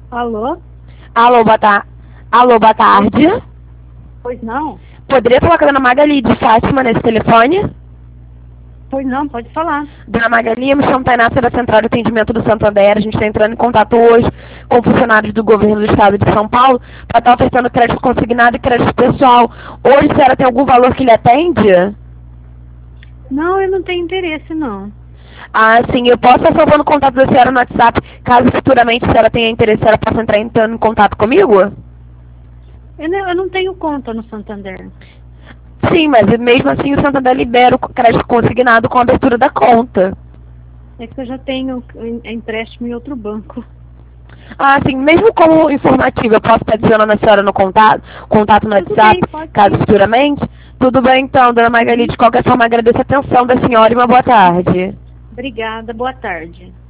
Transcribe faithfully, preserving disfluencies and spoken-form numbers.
Alô? Alô, boa ta... Alô, boa tarde. Pois não? Poderia falar com a dona Magali de Fátima nesse telefone? Pois não, pode falar. Dona Magali, eu me chamo Tainá, sou da Central de Atendimento do Santander. A gente está entrando em contato hoje com funcionários do governo do estado de São Paulo para estar ofertando crédito consignado e crédito pessoal. Hoje, a senhora tem algum valor que lhe atende? Não, eu não tenho interesse, não. Ah, sim, eu posso estar salvando o contato da senhora no WhatsApp, caso futuramente a senhora tenha interesse, a senhora possa entrar entrando em contato comigo? Eu não, eu não tenho conta no Santander. Sim, mas mesmo assim o Santander libera o crédito consignado com a abertura da conta. É que eu já tenho empréstimo em outro banco. Ah, sim, mesmo como informativo, eu posso estar adicionando a senhora no contato, contato no Tudo WhatsApp, bem, pode caso sim. futuramente? Tudo bem então, dona Magali, Uhum. de qualquer forma agradeço a atenção da senhora e uma boa tarde. Obrigada, boa tarde.